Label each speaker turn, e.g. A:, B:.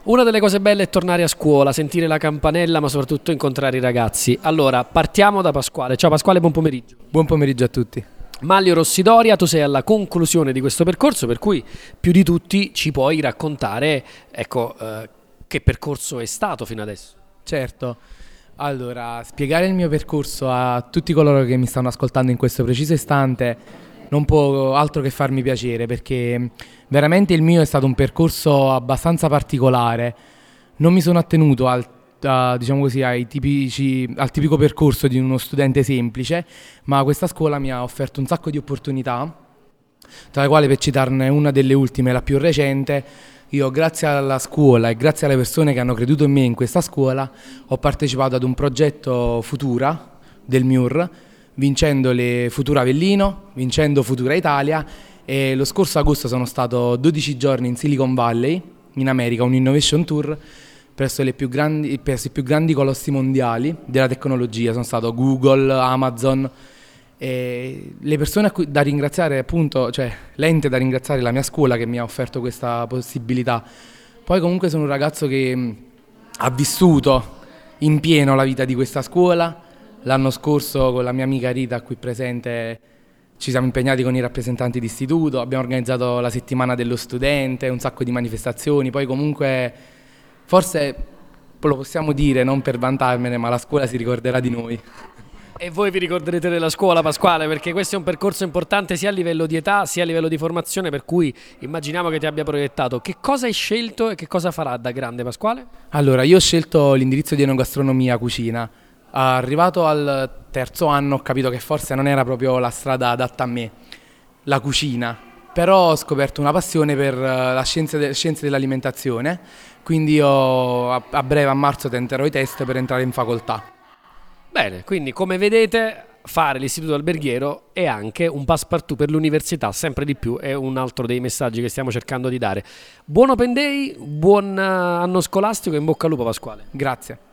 A: Una delle cose belle è tornare a scuola, sentire la campanella, ma soprattutto incontrare i ragazzi. Allora, partiamo da Pasquale. Ciao Pasquale, buon pomeriggio.
B: Buon pomeriggio a tutti.
A: Manlio Rossidoria, tu sei alla conclusione di questo percorso, per cui più di tutti ci puoi raccontare, ecco, che percorso è stato fino adesso.
B: Certo, allora spiegare il mio percorso a tutti coloro che mi stanno ascoltando in questo preciso istante non può altro che farmi piacere, perché veramente il mio è stato un percorso abbastanza particolare. Non mi sono attenuto diciamo così, al tipico percorso di uno studente semplice, ma questa scuola mi ha offerto un sacco di opportunità, tra le quali, per citarne una delle ultime, la più recente, io grazie alla scuola e grazie alle persone che hanno creduto in me in questa scuola ho partecipato ad un progetto Futura del MIUR, vincendo le Futura Avellino, vincendo Futura Italia, e lo scorso agosto sono stato 12 giorni in Silicon Valley, in America, un innovation tour presso i più grandi colossi mondiali della tecnologia. Sono stato Google, Amazon, e le persone da ringraziare, appunto, cioè l'ente da ringraziare è la mia scuola che mi ha offerto questa possibilità. Poi comunque sono un ragazzo che ha vissuto in pieno la vita di questa scuola. L'anno scorso con la mia amica Rita qui presente ci siamo impegnati con i rappresentanti d'istituto, abbiamo organizzato la settimana dello studente, un sacco di manifestazioni. Poi comunque forse lo possiamo dire, non per vantarmene, ma la scuola si ricorderà di noi.
A: E voi vi ricorderete della scuola, Pasquale, perché questo è un percorso importante sia a livello di età sia a livello di formazione, per cui immaginiamo che ti abbia proiettato. Che cosa hai scelto e che cosa farà da grande, Pasquale?
B: Allora, io ho scelto l'indirizzo di enogastronomia cucina. Arrivato al terzo anno ho capito che forse non era proprio la strada adatta a me, la cucina, però ho scoperto una passione per la scienze dell'alimentazione, quindi io a breve, a marzo, tenterò i test per entrare in facoltà.
A: Bene, quindi come vedete fare l'istituto alberghiero è anche un passepartout per l'università, sempre di più, è un altro dei messaggi che stiamo cercando di dare. Buon Open Day, buon anno scolastico e in bocca al lupo, Pasquale.
B: Grazie.